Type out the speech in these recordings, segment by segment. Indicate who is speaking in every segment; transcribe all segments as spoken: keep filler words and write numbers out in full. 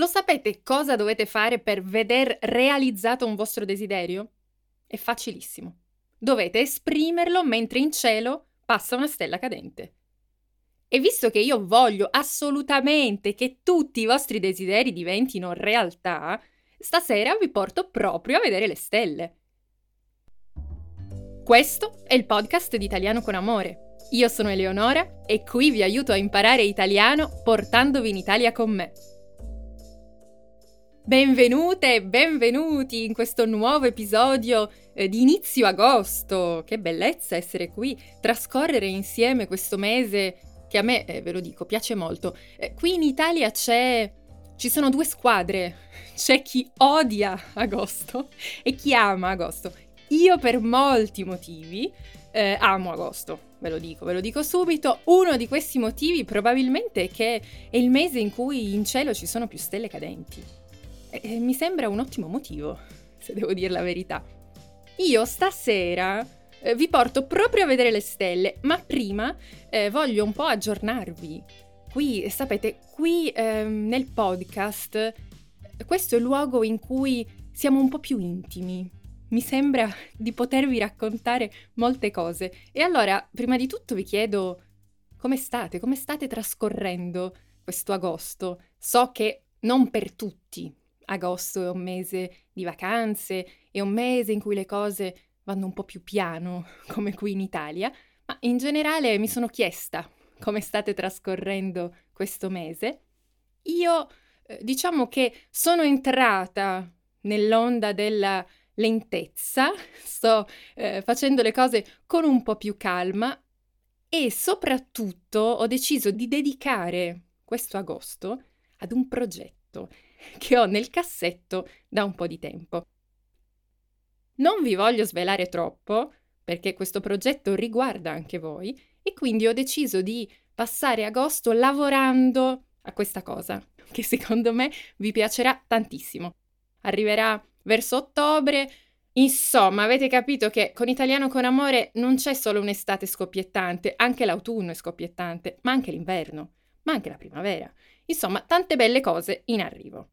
Speaker 1: Lo sapete cosa dovete fare per veder realizzato un vostro desiderio? È facilissimo. Dovete esprimerlo mentre in cielo passa una stella cadente. E visto che io voglio assolutamente che tutti i vostri desideri diventino realtà, stasera vi porto proprio a vedere le stelle. Questo è il podcast di Italiano con Amore. Io sono Eleonora e qui vi aiuto a imparare italiano portandovi in Italia con me. Benvenute e benvenuti in questo nuovo episodio eh, di inizio agosto. Che bellezza essere qui, trascorrere insieme questo mese che a me, eh, ve lo dico, piace molto. Eh, qui in Italia c'è, ci sono due squadre, c'è chi odia agosto e chi ama agosto. Io per molti motivi eh, amo agosto, ve lo dico, ve lo dico subito. Uno di questi motivi probabilmente è che è il mese in cui in cielo ci sono più stelle cadenti. E mi sembra un ottimo motivo, se devo dire la verità. Io stasera eh, vi porto proprio a vedere le stelle, ma prima eh, voglio un po' aggiornarvi. Qui, sapete, qui eh, nel podcast, questo è il luogo in cui siamo un po' più intimi. Mi sembra di potervi raccontare molte cose. E allora, prima di tutto vi chiedo come state, come state trascorrendo questo agosto? So che non per tutti agosto è un mese di vacanze, è un mese in cui le cose vanno un po' più piano, come qui in Italia, ma in generale mi sono chiesta come state trascorrendo questo mese. Io eh, diciamo che sono entrata nell'onda della lentezza, sto eh, facendo le cose con un po' più calma e soprattutto ho deciso di dedicare questo agosto ad un progetto che ho nel cassetto da un po' di tempo. Non vi voglio svelare troppo, perché questo progetto riguarda anche voi, e quindi ho deciso di passare agosto lavorando a questa cosa, che secondo me vi piacerà tantissimo. Arriverà verso ottobre, insomma, avete capito che con Italiano con Amore non c'è solo un'estate scoppiettante, anche l'autunno è scoppiettante, ma anche l'inverno, ma anche la primavera. Insomma, tante belle cose in arrivo.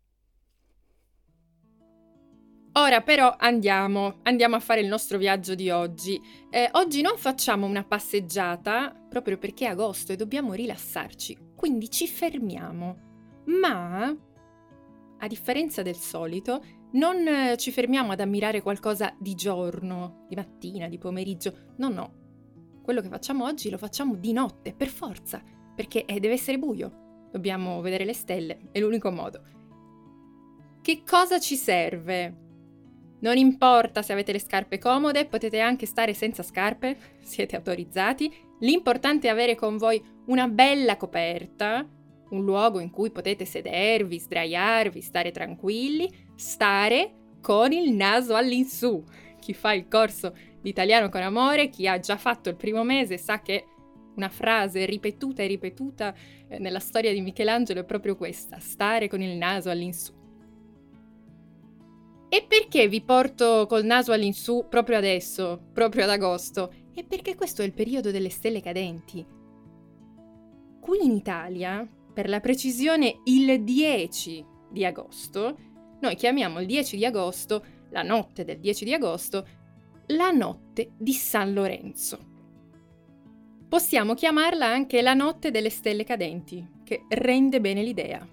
Speaker 1: Ora però andiamo, andiamo a fare il nostro viaggio di oggi. Eh, oggi non facciamo una passeggiata, proprio perché è agosto e dobbiamo rilassarci, quindi ci fermiamo. Ma, a differenza del solito, non eh, ci fermiamo ad ammirare qualcosa di giorno, di mattina, di pomeriggio. No, no. Quello che facciamo oggi lo facciamo di notte, per forza, perché eh, deve essere buio. Dobbiamo vedere le stelle, è l'unico modo. Che cosa ci serve? Non importa se avete le scarpe comode, potete anche stare senza scarpe, siete autorizzati. L'importante è avere con voi una bella coperta, un luogo in cui potete sedervi, sdraiarvi, stare tranquilli, stare con il naso all'insù. Chi fa il corso di Italiano con Amore, chi ha già fatto il primo mese, sa che una frase ripetuta e ripetuta eh, nella storia di Michelangelo è proprio questa: stare con il naso all'insù. E perché vi porto col naso all'insù proprio adesso, proprio ad agosto? È perché questo è il periodo delle stelle cadenti. Qui in Italia, per la precisione il dieci di agosto, noi chiamiamo il dieci di agosto, la notte del dieci di agosto, la notte di San Lorenzo. Possiamo chiamarla anche la notte delle stelle cadenti, che rende bene l'idea.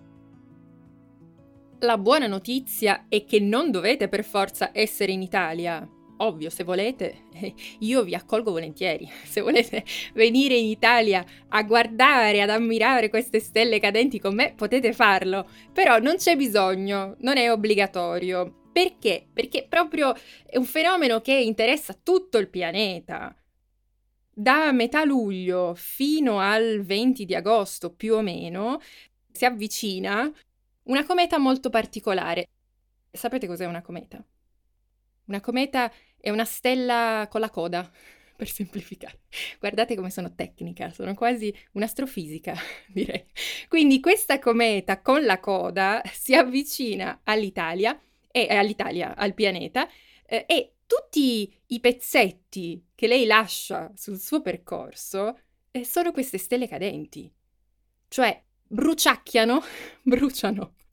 Speaker 1: La buona notizia è che non dovete per forza essere in Italia. Ovvio, se volete, io vi accolgo volentieri. Se volete venire in Italia a guardare, ad ammirare queste stelle cadenti con me, potete farlo. Però non c'è bisogno, non è obbligatorio. Perché? Perché proprio è un fenomeno che interessa tutto il pianeta. Da metà luglio fino al venti di agosto, più o meno, si avvicina una cometa molto particolare. Sapete cos'è una cometa? Una cometa è una stella con la coda, per semplificare. Guardate come sono tecnica, sono quasi un'astrofisica, direi. Quindi questa cometa con la coda si avvicina all'Italia, e all'Italia, al pianeta, eh, e tutti i pezzetti che lei lascia sul suo percorso eh, sono queste stelle cadenti. Cioè, bruciacchiano, bruciano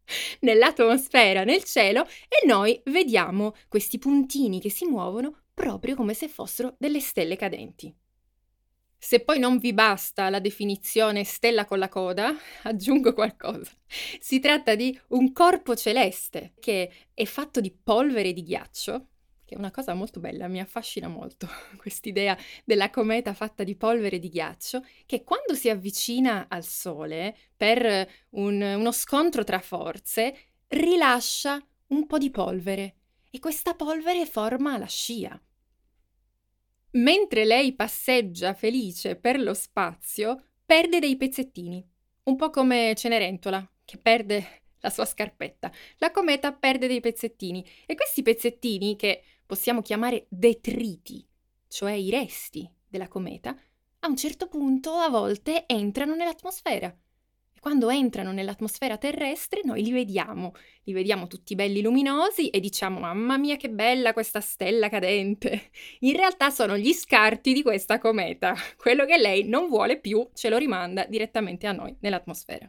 Speaker 1: nell'atmosfera, nel cielo, e noi vediamo questi puntini che si muovono proprio come se fossero delle stelle cadenti. Se poi non vi basta la definizione stella con la coda, aggiungo qualcosa. Si tratta di un corpo celeste che è fatto di polvere di ghiaccio, che è una cosa molto bella, mi affascina molto quest'idea della cometa fatta di polvere di ghiaccio, che quando si avvicina al Sole per un, uno scontro tra forze, rilascia un po' di polvere e questa polvere forma la scia. Mentre lei passeggia felice per lo spazio, perde dei pezzettini, un po' come Cenerentola, che perde la sua scarpetta. La cometa perde dei pezzettini e questi pezzettini, che possiamo chiamare detriti, cioè i resti della cometa, a un certo punto a volte entrano nell'atmosfera. E quando entrano nell'atmosfera terrestre noi li vediamo, li vediamo tutti belli luminosi e diciamo mamma mia che bella questa stella cadente. In realtà sono gli scarti di questa cometa, quello che lei non vuole più ce lo rimanda direttamente a noi nell'atmosfera.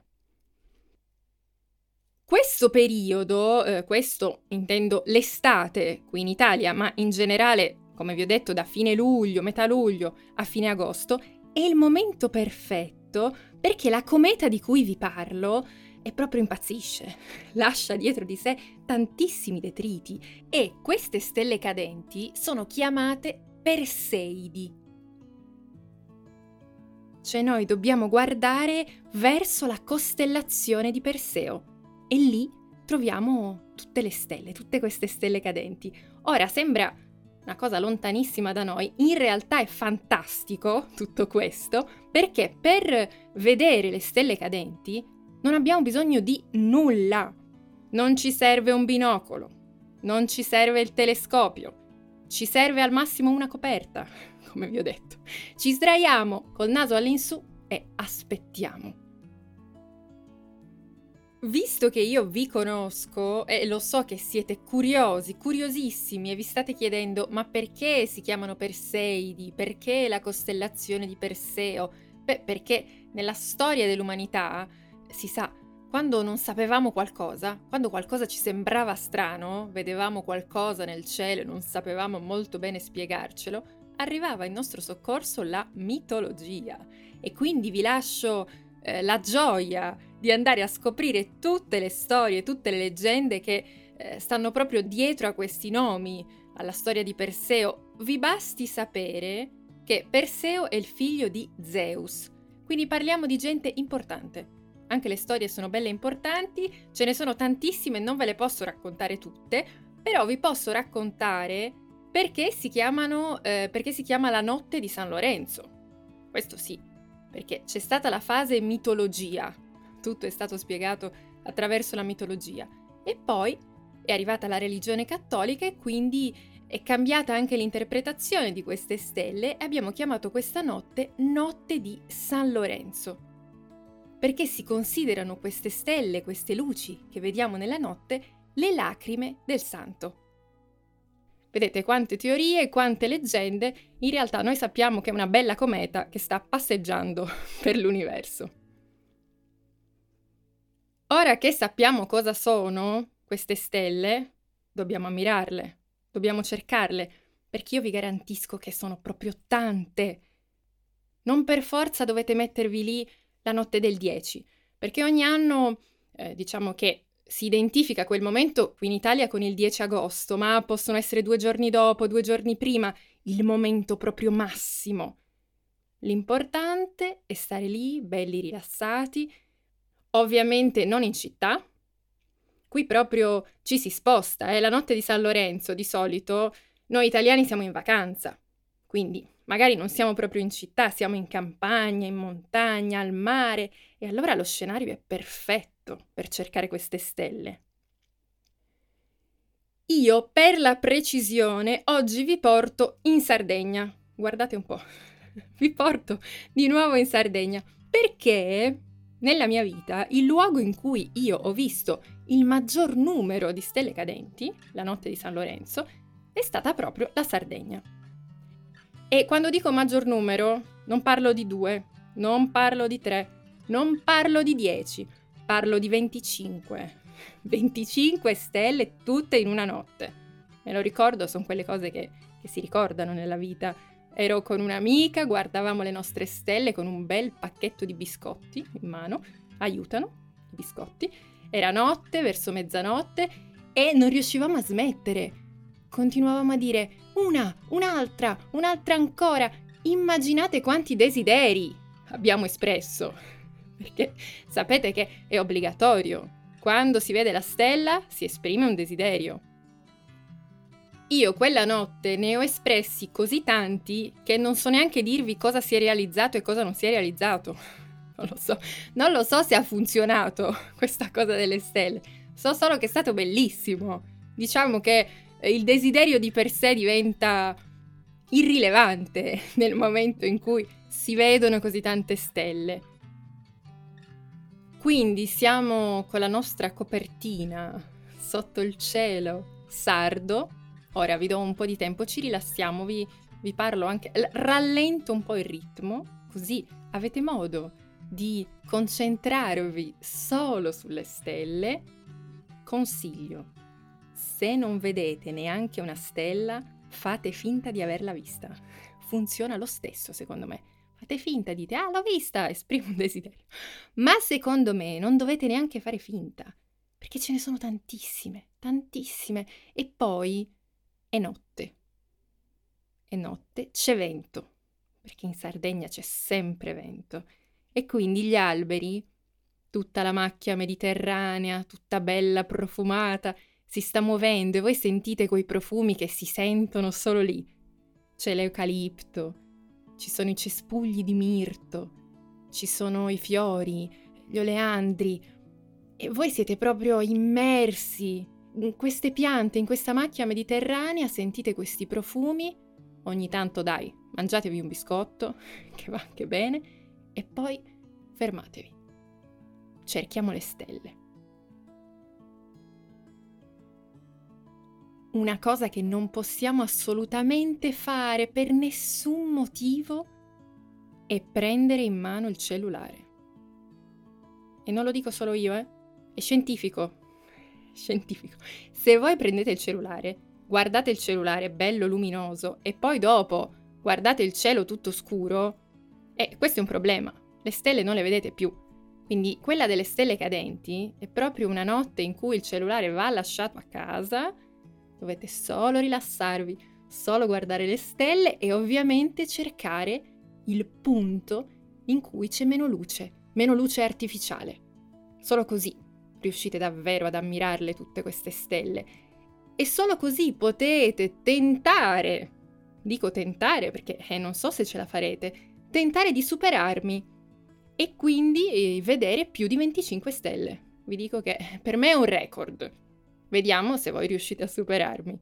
Speaker 1: Questo periodo, eh, questo intendo l'estate qui in Italia, ma in generale, come vi ho detto, da fine luglio, metà luglio a fine agosto, è il momento perfetto perché la cometa di cui vi parlo è proprio impazzisce, lascia dietro di sé tantissimi detriti e queste stelle cadenti sono chiamate Perseidi. Cioè noi dobbiamo guardare verso la costellazione di Perseo e lì troviamo tutte le stelle, tutte queste stelle cadenti. Ora sembra una cosa lontanissima da noi, in realtà è fantastico tutto questo perché per vedere le stelle cadenti non abbiamo bisogno di nulla. Non ci serve un binocolo, non ci serve il telescopio, ci serve al massimo una coperta, come vi ho detto. Ci sdraiamo col naso all'insù e aspettiamo. Visto che io vi conosco e lo so che siete curiosi, curiosissimi e vi state chiedendo ma perché si chiamano Perseidi, perché la costellazione di Perseo? Beh, perché nella storia dell'umanità si sa, quando non sapevamo qualcosa, quando qualcosa ci sembrava strano, vedevamo qualcosa nel cielo e non sapevamo molto bene spiegarcelo, arrivava in nostro soccorso la mitologia. E quindi vi lascio eh, la gioia di andare a scoprire tutte le storie, tutte le leggende che eh, stanno proprio dietro a questi nomi, alla storia di Perseo. Vi basti sapere che Perseo è il figlio di Zeus, quindi parliamo di gente importante. Anche le storie sono belle importanti, ce ne sono tantissime, non ve le posso raccontare tutte, però vi posso raccontare perché si chiamano, eh, perché si chiama la notte di San Lorenzo. Questo sì, perché c'è stata la fase mitologia, tutto è stato spiegato attraverso la mitologia, e poi è arrivata la religione cattolica e quindi è cambiata anche l'interpretazione di queste stelle e abbiamo chiamato questa notte Notte di San Lorenzo. Perché si considerano queste stelle, queste luci che vediamo nella notte, le lacrime del santo. Vedete quante teorie, quante leggende, in realtà noi sappiamo che è una bella cometa che sta passeggiando per l'universo. Ora che sappiamo cosa sono queste stelle, dobbiamo ammirarle, dobbiamo cercarle, perché io vi garantisco che sono proprio tante. Non per forza dovete mettervi lì la notte del dieci, perché ogni anno eh, diciamo che si identifica quel momento qui in Italia con il dieci agosto, ma possono essere due giorni dopo, due giorni prima, il momento proprio massimo. L'importante è stare lì, belli rilassati, ovviamente non in città. Qui proprio ci si sposta, è eh? La notte di San Lorenzo, di solito noi italiani siamo in vacanza, quindi magari non siamo proprio in città, siamo in campagna, in montagna, al mare, e allora lo scenario è perfetto per cercare queste stelle. Io, per la precisione, oggi vi porto in Sardegna. Guardate un po', vi porto di nuovo in Sardegna, perché nella mia vita il luogo in cui io ho visto il maggior numero di stelle cadenti, la notte di San Lorenzo, è stata proprio la Sardegna. E quando dico maggior numero, non parlo di due, non parlo di tre, non parlo di dieci, parlo di venticinque. venticinque stelle tutte in una notte. Me lo ricordo, sono quelle cose che, che si ricordano nella vita. Ero con un'amica, guardavamo le nostre stelle con un bel pacchetto di biscotti in mano. Aiutano, i biscotti. Era notte, verso mezzanotte, e non riuscivamo a smettere. Continuavamo a dire una, un'altra, un'altra ancora. Immaginate quanti desideri abbiamo espresso. Perché sapete che è obbligatorio. Quando si vede la stella si esprime un desiderio. Io quella notte ne ho espressi così tanti che non so neanche dirvi cosa si è realizzato e cosa non si è realizzato. Non lo so, non lo so se ha funzionato questa cosa delle stelle. So solo che è stato bellissimo. Diciamo che il desiderio di per sé diventa irrilevante nel momento in cui si vedono così tante stelle. Quindi siamo con la nostra copertina sotto il cielo sardo. Ora vi do un po' di tempo, ci rilassiamo, vi, vi parlo anche, rallento un po' il ritmo, così avete modo di concentrarvi solo sulle stelle. Consiglio, se non vedete neanche una stella, fate finta di averla vista. Funziona lo stesso, secondo me. Fate finta, dite, ah, l'ho vista, esprimo un desiderio. Ma secondo me non dovete neanche fare finta, perché ce ne sono tantissime, tantissime. E poi è notte. È notte, c'è vento, perché in Sardegna c'è sempre vento. E quindi gli alberi, tutta la macchia mediterranea, tutta bella profumata, si sta muovendo e voi sentite quei profumi che si sentono solo lì. C'è l'eucalipto, ci sono i cespugli di mirto, ci sono i fiori, gli oleandri, e voi siete proprio immersi in queste piante, in questa macchia mediterranea, sentite questi profumi. Ogni tanto, dai, mangiatevi un biscotto, che va anche bene, e poi fermatevi. Cerchiamo le stelle. Una cosa che non possiamo assolutamente fare per nessun motivo è prendere in mano il cellulare. E non lo dico solo io, eh? È scientifico. Scientifico. Se voi prendete il cellulare, guardate il cellulare bello luminoso e poi dopo guardate il cielo tutto scuro, eh, questo è un problema. Le stelle non le vedete più. Quindi quella delle stelle cadenti è proprio una notte in cui il cellulare va lasciato a casa. Dovete solo rilassarvi, solo guardare le stelle e ovviamente cercare il punto in cui c'è meno luce, meno luce artificiale. Solo così riuscite davvero ad ammirarle tutte queste stelle. E solo così potete tentare, dico tentare perché eh, non so se ce la farete, tentare di superarmi e quindi eh, vedere più di venticinque stelle. Vi dico che per me è un record. Vediamo se voi riuscite a superarmi.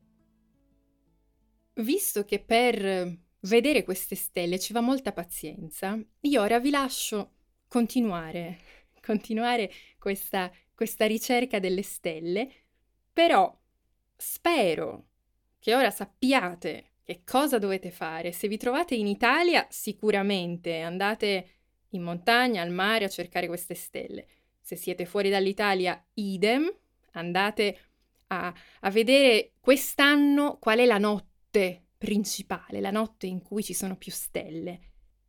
Speaker 1: Visto che per vedere queste stelle ci va molta pazienza, io ora vi lascio continuare, continuare questa, questa ricerca delle stelle, però spero che ora sappiate che cosa dovete fare. Se vi trovate in Italia, sicuramente andate in montagna, al mare a cercare queste stelle. Se siete fuori dall'Italia, idem. Andate a, a vedere quest'anno qual è la notte principale, la notte in cui ci sono più stelle.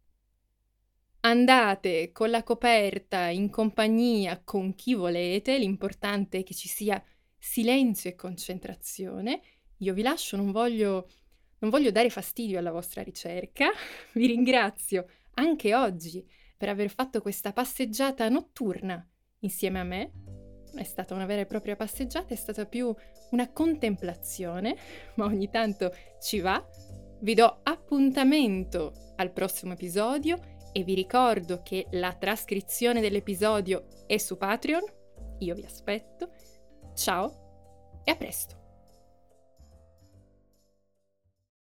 Speaker 1: Andate con la coperta in compagnia con chi volete, l'importante è che ci sia silenzio e concentrazione. Io vi lascio, non voglio, non voglio dare fastidio alla vostra ricerca. Vi ringrazio anche oggi per aver fatto questa passeggiata notturna insieme a me. Non è stata una vera e propria passeggiata, è stata più una contemplazione, ma ogni tanto ci va. Vi do appuntamento al prossimo episodio e vi ricordo che la trascrizione dell'episodio è su Patreon. Io vi aspetto. Ciao e a presto!